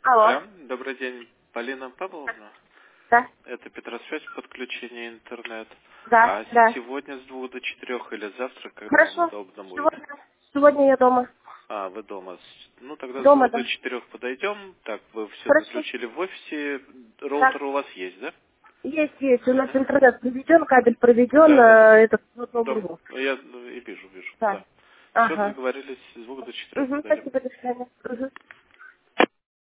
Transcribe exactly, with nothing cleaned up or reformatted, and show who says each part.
Speaker 1: Алло.
Speaker 2: Да, добрый день, Полина Павловна.
Speaker 1: Да.
Speaker 2: Это Петросвязь, подключение интернет.
Speaker 1: Да,
Speaker 2: А
Speaker 1: да.
Speaker 2: сегодня с двух до четырех или завтра, когда вам
Speaker 1: Хорошо.
Speaker 2: удобно будет?
Speaker 1: Сегодня, сегодня я дома.
Speaker 2: А, вы дома. С- Ну, тогда с
Speaker 1: Дома,
Speaker 2: двух до
Speaker 1: да.
Speaker 2: четырех подойдем. Так, вы все
Speaker 1: Хорошо.
Speaker 2: заключили в офисе.
Speaker 1: Да.
Speaker 2: Роутер у вас есть, да?
Speaker 1: Есть, есть. У нас
Speaker 2: Мгм.
Speaker 1: интернет проведен, кабель проведен,
Speaker 2: Да, да, да.
Speaker 1: э, этот вот
Speaker 2: Да,
Speaker 1: новый год.
Speaker 2: ну, я ну, и вижу, вижу,
Speaker 1: Да.
Speaker 2: да. Все,
Speaker 1: Ага.
Speaker 2: договорились, с двух до четырех
Speaker 1: Угу,
Speaker 2: подойдем.
Speaker 1: спасибо, до свидания. Угу.